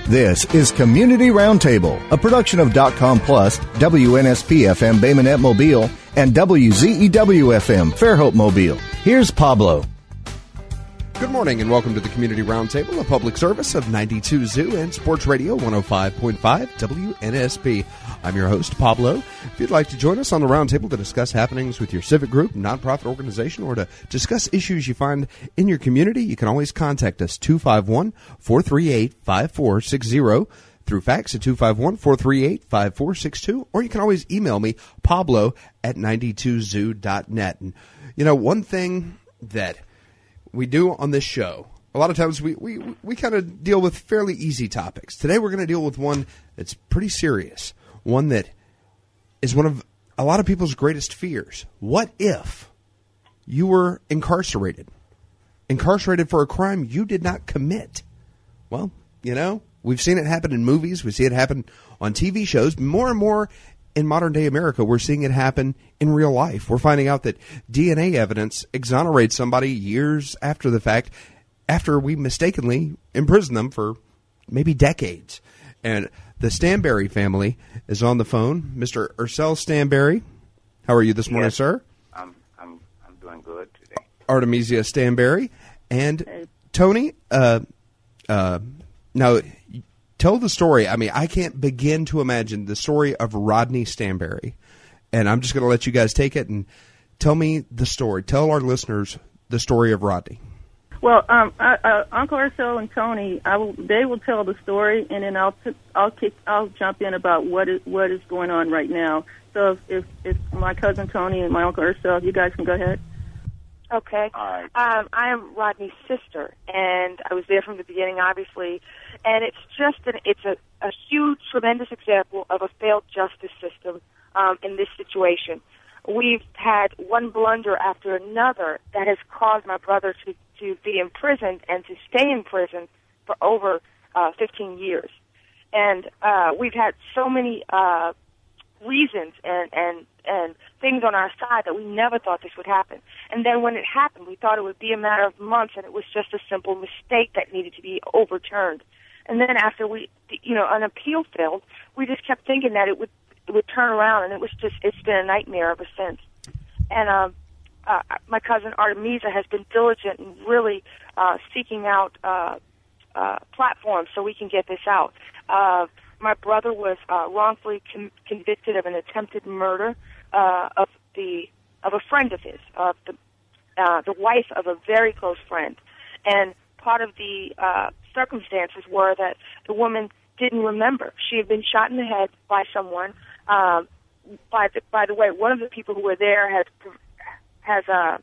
This is Community Roundtable, a production of .com Plus, WNSP-FM Bay Minette Mobile, and WZEW-FM Fairhope Mobile. Here's Pablo. Good morning and welcome to the Community Roundtable, a public service of 92 Zoo and Sports Radio 105.5 WNSP. I'm your host, Pablo. If you'd like to join us on the Roundtable to discuss happenings with your civic group, nonprofit organization, or to discuss issues you find in your community, you can always contact us, 251-438-5460, through fax at 251-438-5462, or you can always email me, Pablo at 92zoo.net. And, you know, one thing that we do on this show, a lot of times we kind of deal with fairly easy topics. Today we're going to deal with one that's pretty serious, one that is one of a lot of people's greatest fears. What if you were incarcerated for a crime you did not commit? Well, you know, we've seen it happen in movies. We see it happen on TV shows. More and more in modern-day America, we're seeing it happen in real life. We're finding out that DNA evidence exonerates somebody years after the fact, after we mistakenly imprison them for maybe decades. And the Stanberry family is on the phone. Mr. Ursel Stanberry, how are you this morning, sir? I'm doing good today. Artemisia Stanberry. And Tony, now, tell the story. I mean, I can't begin to imagine the story of Rodney Stanberry. And I'm just going to let you guys take it and tell me the story. Tell our listeners the story of Rodney. Well, Uncle Ursel and Tony, they will tell the story, and then I'll jump in about what is going on right now. So if my cousin Tony and my Uncle Ursel, you guys can go ahead. Okay. All right. I am Rodney's sister, and I was there from the beginning, obviously. And it's just a huge, tremendous example of a failed justice system in this situation. We've had one blunder after another that has caused my brother to be imprisoned and to stay in prison for over 15 years. And we've had so many reasons and things on our side that we never thought this would happen. And then when it happened, we thought it would be a matter of months, and it was just a simple mistake that needed to be overturned. And then after an appeal failed, we just kept thinking that it would turn around, and it's been a nightmare ever since. And my cousin Artemisia has been diligent in really seeking out platforms so we can get this out. My brother was wrongfully convicted of an attempted murder of a friend of his, of the wife of a very close friend, and part of the circumstances were that the woman didn't remember. She had been shot in the head by someone. By the way, one of the people who were there has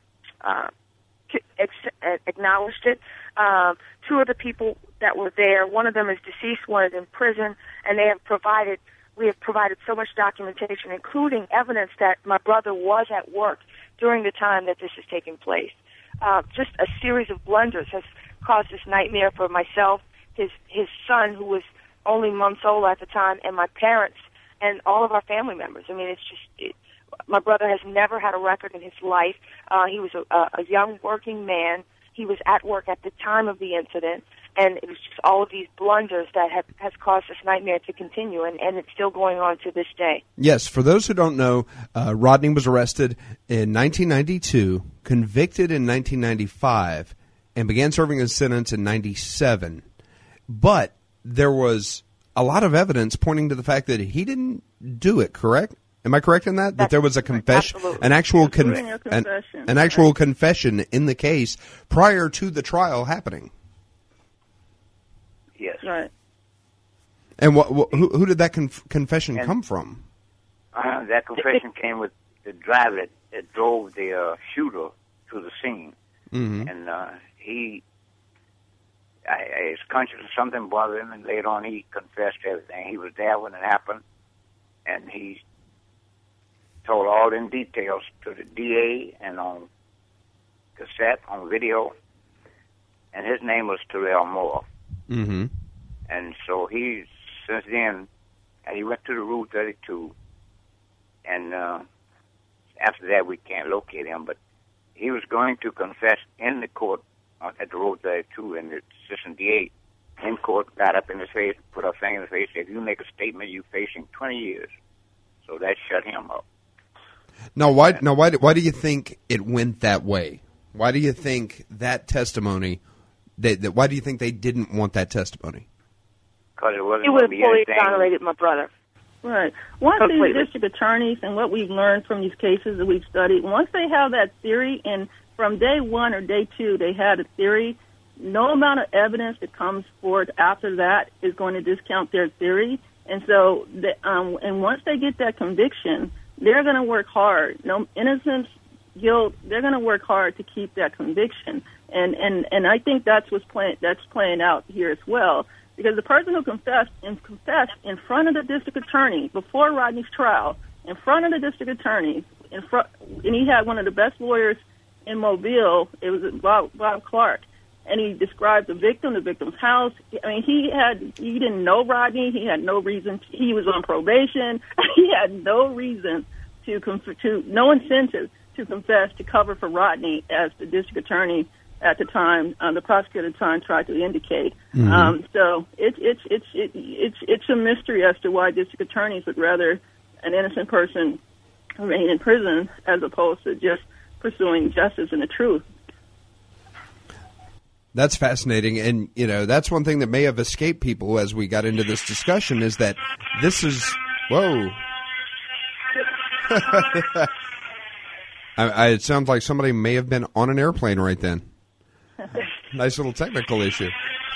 acknowledged it. Two of the people that were there, one of them is deceased, one is in prison, and we have provided so much documentation, including evidence that my brother was at work during the time that this is taking place. Just a series of blunders has caused this nightmare for myself, his son, who was only months old at the time, and my parents, and all of our family members. I mean, my brother has never had a record in his life. He was a young working man. He was at work at the time of the incident, and it was just all of these blunders that has caused this nightmare to continue, and it's still going on to this day. Yes, for those who don't know, Rodney was arrested in 1992, convicted in 1995, and began serving his sentence in 97. But there was a lot of evidence pointing to the fact that he didn't do it, correct? Am I correct in that? That there was a confession, an actual confession in the case prior to the trial happening. Yes. Right. And who did that confession come from? That confession came with the driver that drove the shooter to the scene. Mm-hmm. And his conscience, something bothered him, and later on he confessed everything. He was there when it happened, and he told all in details to the DA and on cassette, on video, and his name was Terrell Moore. Mm-hmm. And so since then, he went to the Route 32, and after that we can't locate him, but he was going to confess in the court at the Road 32 in the Assistant DA. in court, got up in his face, put her finger in his face, said, if you make a statement, you're facing 20 years. So that shut him up. Now, why do you think it went that way? Why do you think that testimony, why do you think they didn't want that testimony? Because it wasn't It would have going to be fully anything. exonerated my brother. Right. Once Completely. these district attorneys and what we've learned from these cases that we've studied, once they have that theory, and from day one or day two they had a theory, no amount of evidence that comes forward after that is going to discount their theory. And so, and once they get that conviction, they're going to work hard. No innocence, guilt. They're going to work hard to keep that conviction. And I think that's playing out here as well. Because the person who confessed in front of the district attorney before Rodney's trial, in front of the district attorney, and he had one of the best lawyers in Mobile. It was Bob Clark, and he described the victim's house. I mean, he didn't know Rodney. He had no reason. He was on probation. He had no reason no incentive to confess to cover for Rodney, as the district attorney at the time, the prosecutor at the time, tried to indicate. Mm-hmm. So it's a mystery as to why district attorneys would rather an innocent person remain in prison as opposed to just pursuing justice and the truth. That's fascinating, and that's one thing that may have escaped people as we got into this discussion is that this is whoa. It sounds like somebody may have been on an airplane right then. Nice little technical issue.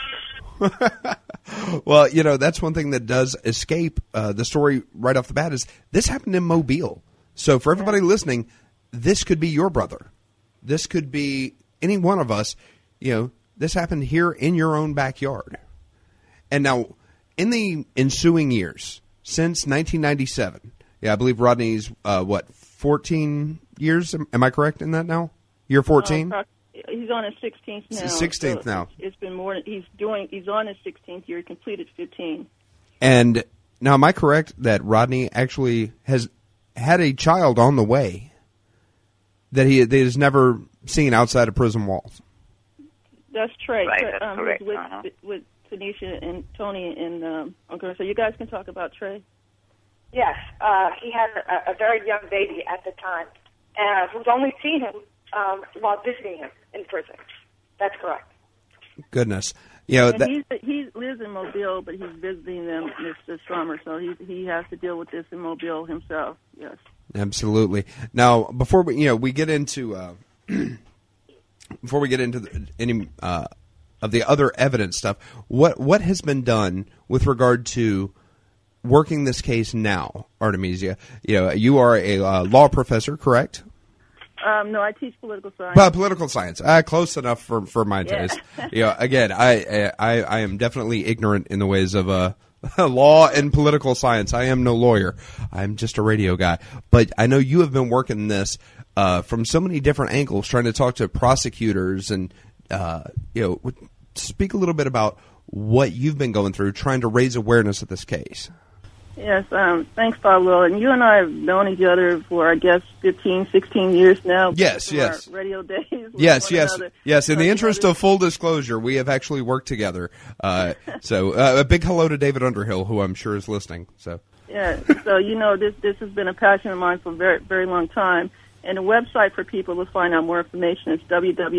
Well, that's one thing that does escape the story right off the bat is this happened in Mobile. So for everybody listening, this could be your brother. This could be any one of us. This happened here in your own backyard. And now, in the ensuing years, since 1997, I believe Rodney's, 14 years? Am I correct in that now? Year 14? He's on his 16th now. 16th now. It's been more. He's on his 16th year. He completed 15. And now, am I correct that Rodney actually has had a child on the way that he has never seen outside of prison walls? That's Trey. Right, that's correct. With Tanisha and Tony and Uncle. So you guys can talk about Trey. Yes, he had a very young baby at the time, and who's only seen him while visiting him in prison. That's correct. Goodness, he lives in Mobile, but he's visiting them this summer, so he has to deal with this in Mobile himself. Yes, absolutely. Now, before we get into any of the other evidence stuff, what has been done with regard to working this case now, Artemisia? You are a law professor, correct? No, I teach political science. Political science, close enough for my taste. Again, I am definitely ignorant in the ways of law and political science. I am no lawyer. I'm just a radio guy. But I know you have been working this from so many different angles, trying to talk to prosecutors and speak a little bit about what you've been going through, trying to raise awareness of this case. Yes, thanks, Pablo. And you and I have known each other for, I guess, 15, 16 years now. Yes. Our radio days. Yes. In the interest of full disclosure, we have actually worked together. So a big hello to David Underhill, who I'm sure is listening. So yeah. So this has been a passion of mine for a very, very long time. And the website for people to find out more information is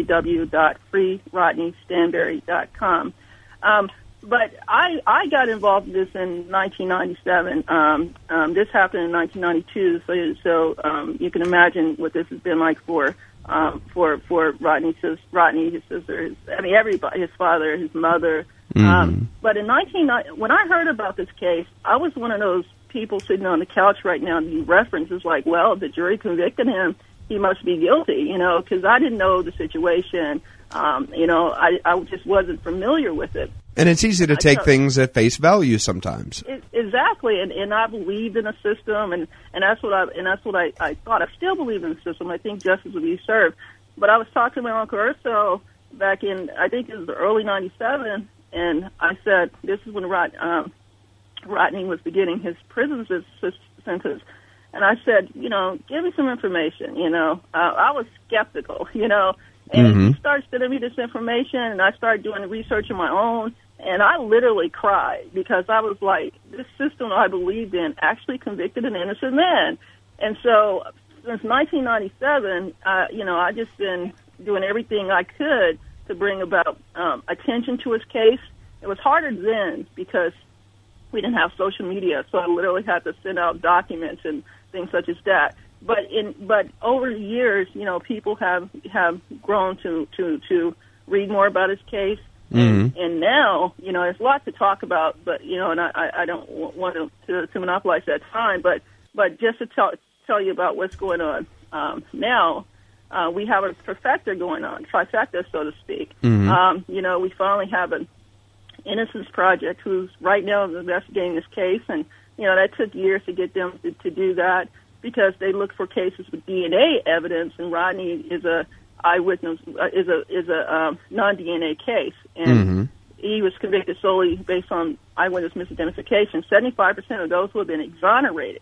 www.freerodneystanberry.com. But I got involved in this in 1997. This happened in 1992, so you can imagine what this has been like for Rodney, his sister, everybody, his father, his mother. Mm-hmm. But in when I heard about this case, I was one of those people sitting on the couch right now and you reference is like, well, the jury convicted him, he must be guilty, because I didn't know the situation. I just wasn't familiar with it. And it's easy to take things at face value sometimes. Exactly, and I believed in a system, and that's what I thought. I still believe in the system. I think justice will be served. But I was talking to my Uncle Urso back in, I think it was the early '97, and I said, this is when Rodney was beginning his prison sentence. And I said, give me some information, I was skeptical, and he started sending me this information, and I started doing research on my own, And I literally cried because I was like, this system I believed in actually convicted an innocent man. And so since 1997, I just been doing everything I could to bring about attention to his case. It was harder then because we didn't have social media, so I literally had to send out documents and things such as that. But over the years, people have grown to read more about his case. Mm-hmm. And now, there's a lot to talk about, but, and I don't want to monopolize that time, but just to tell you about what's going on now, we have a trifecta going on, trifecta, so to speak. Mm-hmm. We finally have an Innocence Project who's right now investigating this case, and, that took years to get them to do that because they look for cases with DNA evidence, and Rodney is a eyewitness, is a non-DNA case, and he was convicted solely based on eyewitness misidentification. 75% of those who have been exonerated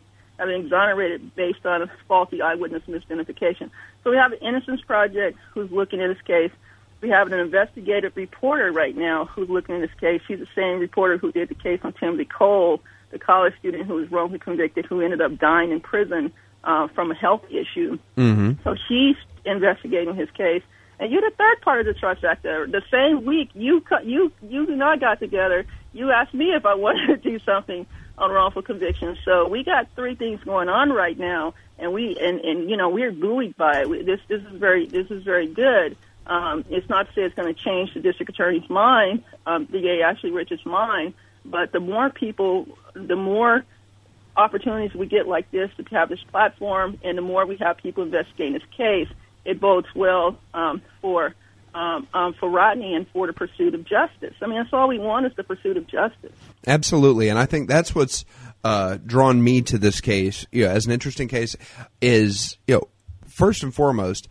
based on a faulty eyewitness misidentification. So we have an Innocence Project who's looking at this case. We have an investigative reporter right now who's looking at this case. She's the same reporter who did the case on Timothy Cole, the college student who was wrongfully convicted, who ended up dying in prison from a health issue. Mm-hmm. So she's investigating his case. And you're the third part of the trifecta. The same week you and I got together, you asked me if I wanted to do something on wrongful conviction. So we got three things going on right now, and we're buoyed by it. This is very good. It's not to say it's going to change the district attorney's mind, DA Ashley Rich's mind, but the more people, the more opportunities we get like this to have this platform, and the more we have people investigating this case, it bodes well for Rodney and for the pursuit of justice. I mean, that's all we want is the pursuit of justice. Absolutely, and I think that's what's drawn me to this case, as an interesting case, is, first and foremost,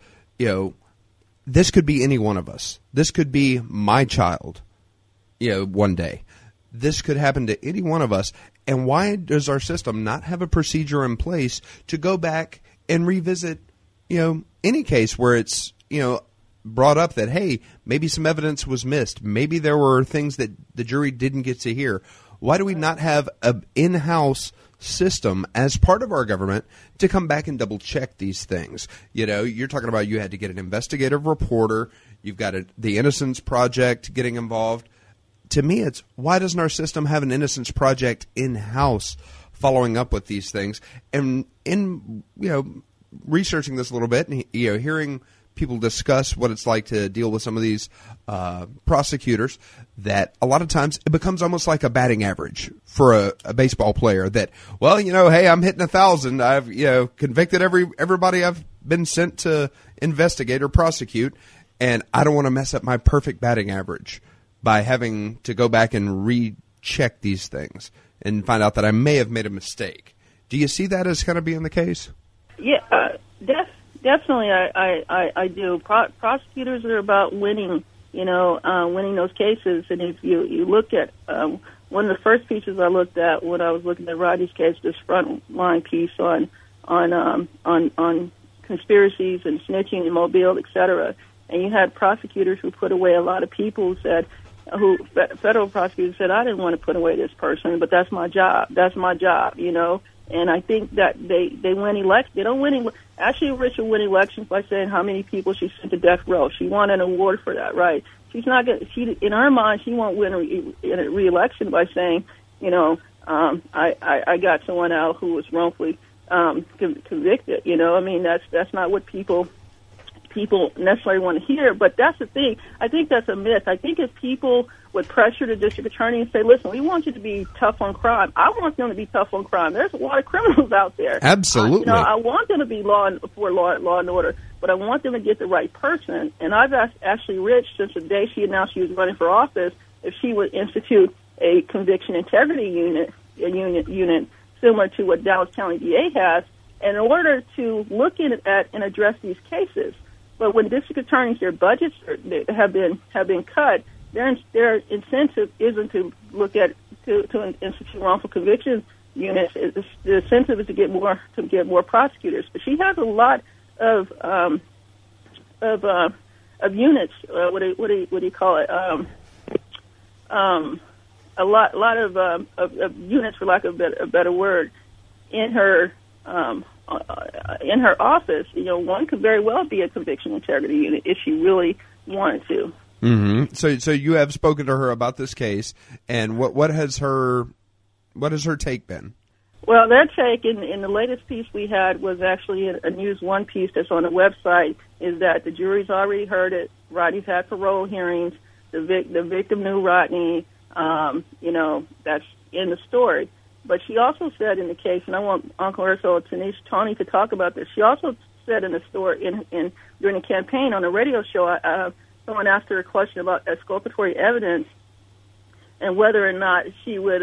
this could be any one of us. This could be my child, one day. This could happen to any one of us. And why does our system not have a procedure in place to go back and revisit, any case where it's, brought up that, hey, maybe some evidence was missed. Maybe there were things that the jury didn't get to hear. Why do we not have an in-house system as part of our government to come back and double-check these things? You're talking about you had to get an investigative reporter. You've got the Innocence Project getting involved. To me, it's why doesn't our system have an Innocence Project in-house following up with these things? And in researching this a little bit and hearing people discuss what it's like to deal with some of these prosecutors, that a lot of times it becomes almost like a batting average for a baseball player that, well, hey, I'm hitting 1,000. I've, convicted everybody I've been sent to investigate or prosecute, and I don't want to mess up my perfect batting average by having to go back and recheck these things and find out that I may have made a mistake. Do you see that as kind of being the case? Yeah, definitely, I do. Prosecutors are about winning, winning those cases. And if you look at one of the first pieces I looked at when I was looking at Rodney's case, this frontline piece on conspiracies and snitching in Mobile, et cetera. And you had prosecutors who put away a lot of people federal prosecutors said, I didn't want to put away this person, but that's my job. That's my job, And I think that they win elections. They don't win. Ashley Rich will win elections by saying how many people she sent to death row. She won an award for that, right? She's not going. In her mind, she won't win a re-election by saying, I got someone out who was wrongfully convicted. I mean, that's not what people necessarily want to hear. But that's the thing. I think that's a myth. I think if people would pressure the district attorney and say, listen, we want you to be tough on crime. I want them to be tough on crime. There's a lot of criminals out there. Absolutely. I want them to be law and order, but I want them to get the right person. And I've asked Ashley Rich since the day she announced she was running for office if she would institute a conviction integrity unit similar to what Dallas County DA has in order to look at and address these cases. But when district attorneys, their budgets have been cut, their incentive isn't to look at to institute wrongful conviction units. The incentive is to get more prosecutors. But she has a lot of units. What do you call it? a lot of units, for lack of a better word, in her office. You know, one could very well be a conviction integrity unit if she really wanted to. Mm-hmm. So you have spoken to her about this case, and what has her take been? Well, their take in the latest piece we had was actually a News One piece that's on the website, is that the jury's already heard it. Rodney's had parole hearings. The victim knew Rodney. You know, that's in the story. But she also said in the case, and I want Uncle Urso and Tony to talk about this. She also said in the story in during the campaign on a radio show, someone asked her a question about exculpatory evidence and whether or not she would,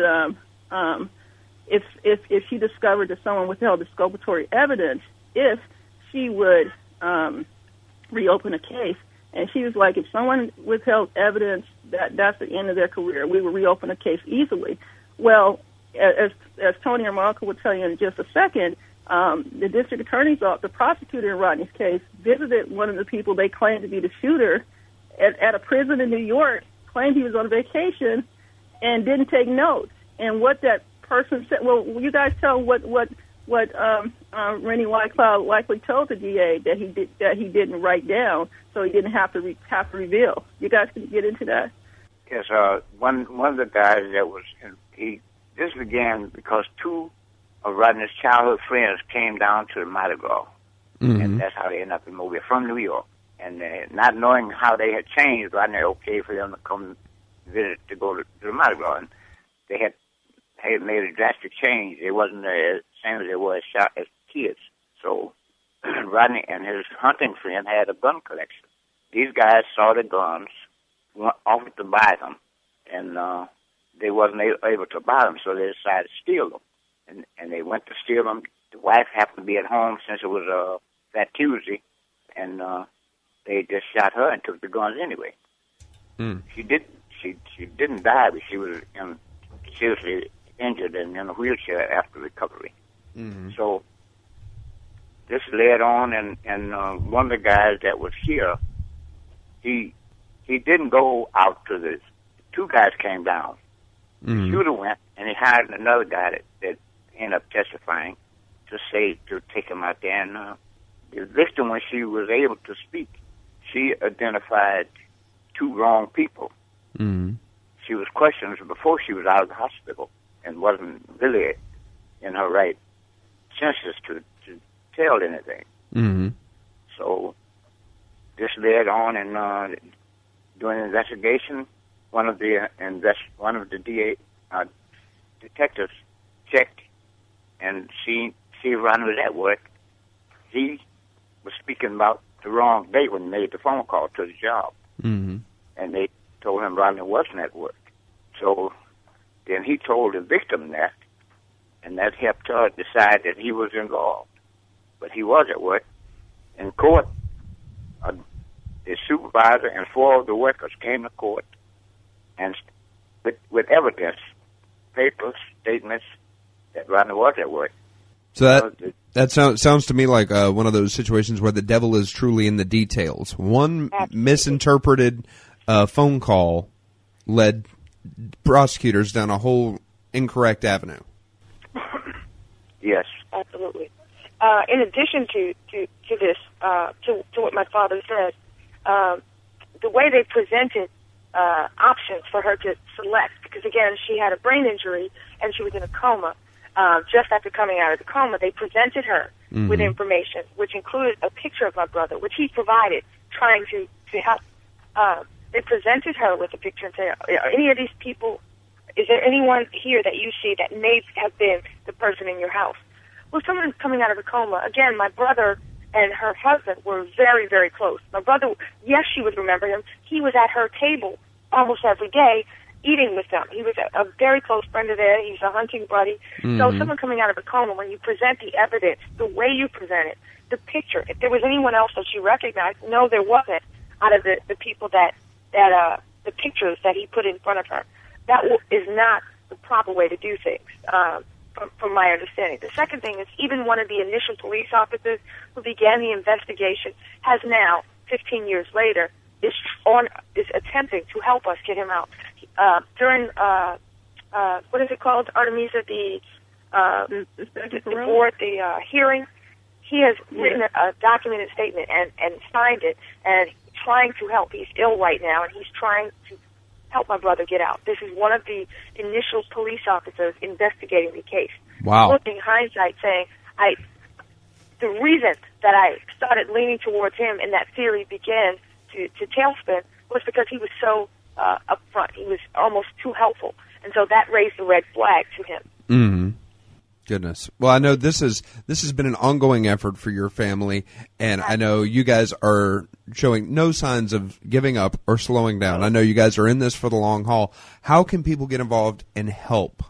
if she discovered that someone withheld exculpatory evidence, if she would reopen a case. And she was like, if someone withheld evidence, that's the end of their career. We would reopen a case easily. Well, as Tony or Marco will tell you in just a second, the district attorney's office, the prosecutor in Rodney's case, visited one of the people they claimed to be the shooter at a prison in New York, claimed he was on vacation, and didn't take notes. And what that person said, well, you guys tell what Rennie Whitecloud likely told the DA that he didn't write down, so he didn't have to reveal. You guys can get into that. Yes, one of the guys that was this began because two of Rodney's childhood friends came down to the Mardi Gras, and that's how they ended up in Mobile from New York. And not knowing how they had changed, Rodney okay for them to come visit to go to the Mardi Gras, and they had made a drastic change. It wasn't the same as they were as kids. So Rodney and his hunting friend had a gun collection. These guys saw the guns, offered to buy them, and they wasn't able to buy them, so they decided to steal them. And they went to steal them. The wife happened to be at home since it was that Tuesday, and they just shot her and took the guns anyway. She didn't die, but she was seriously injured and in a wheelchair after recovery. So this led on, and one of the guys that was here, he didn't go out to the two guys came down. The shooter went, and he hired another guy that ended up testifying to take him out there. And the victim, when she was able to speak, she identified two wrong people. She was questioned before she was out of the hospital and wasn't really in her right senses to tell anything. So this led on, and during the investigation, one of the DA detectives checked and see Ron was at work. He was speaking about the wrong date when he made the phone call to the job, and they told him Rodney wasn't at work. So then he told the victim that, and that helped her decide that he was involved. But he was at work. In court, the supervisor and four of the workers came to court, and with evidence, papers, statements that Rodney was at work. So that sounds to me like one of those situations where the devil is truly in the details. One misinterpreted phone call led prosecutors down a whole incorrect avenue. Yes, absolutely. In addition to this, to what my father said, the way they presented options for her to select, because again, she had a brain injury and she was in a coma. Just after coming out of the coma, they presented her with information, which included a picture of my brother, which he provided, trying to help. They presented her with a picture and said, are any of these people, is there anyone here that you see that may have been the person in your house? Well, someone coming out of a coma, again, my brother and her husband were very, very close. My brother, yes, she would remember him. He was at her table almost every day, eating with them. He was a very close friend of theirs. He's a hunting buddy. So someone coming out of a coma, when you present the evidence, the way you present it, the picture, if there was anyone else that you recognized, no, there wasn't, out of the people that the pictures that he put in front of her. That is not the proper way to do things, from my understanding. The second thing is, even one of the initial police officers who began the investigation has now, 15 years later, is attempting to help us get him out. during what is it called, Artemisa, the board, the hearing, he has written a documented statement and signed it and trying to help. He's ill right now, and he's trying to help my brother get out. This is one of the initial police officers investigating the case. Wow. Looking hindsight, saying, the reason that I started leaning towards him and that theory began to tailspin was because he was so upfront. He was almost too helpful. And so that raised the red flag to him. Mm-hmm. Goodness. Well, I know this has been an ongoing effort for your family, and I know you guys are showing no signs of giving up or slowing down. I know you guys are in this for the long haul. How can people get involved and help?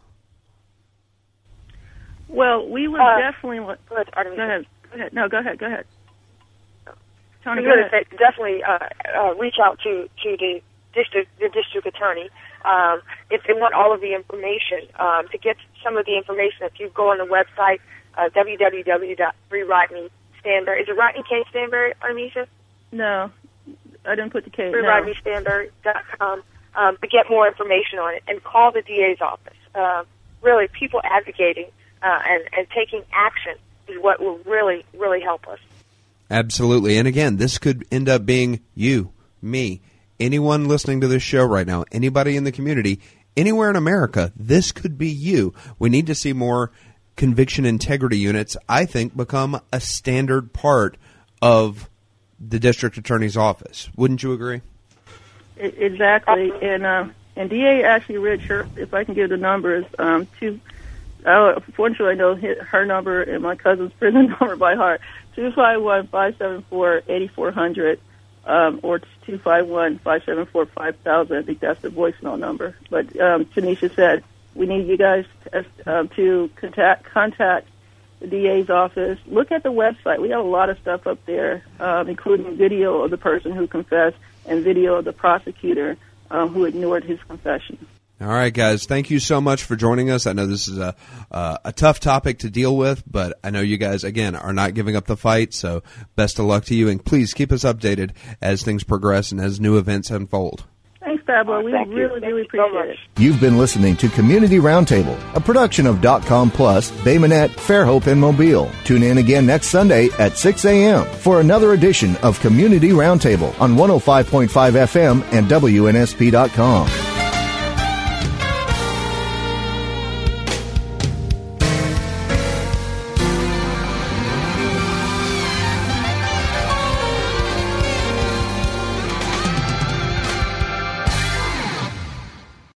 Well, we would definitely... Go ahead. No, go ahead. Tony, go ahead. Definitely reach out to the district attorney. If they want all of the information, to get some of the information, if you go on the website, www.freerodneystanberry. Is it Rodney K. Stanberry, Artemisa? No, I didn't put the K. FreeRodneyStanberry.com to get more information on it, and call the DA's office. Really, people advocating and taking action is what will really, really help us. Absolutely. And again, this could end up being you, me, anyone listening to this show right now, anybody in the community, anywhere in America, this could be you. We need to see more conviction integrity units, I think, become a standard part of the district attorney's office. Wouldn't you agree? Exactly. And DA Ashley Rich, if I can give the numbers, fortunately I know her number and my cousin's prison number by heart, 251-574-8400. Or 251-574-5000. I think that's the voicemail number. But Tanisha said we need you guys to contact the DA's office. Look at the website. We have a lot of stuff up there, including video of the person who confessed and video of the prosecutor who ignored his confession. All right, guys, thank you so much for joining us. I know this is a tough topic to deal with, but I know you guys, again, are not giving up the fight, so best of luck to you, and please keep us updated as things progress and as new events unfold. Thanks, Pablo. We really appreciate it. You've been listening to Community Roundtable, a production of .com Plus, Bay Minette, Fairhope, and Mobile. Tune in again next Sunday at 6 a.m. for another edition of Community Roundtable on 105.5 FM and WNSP.com.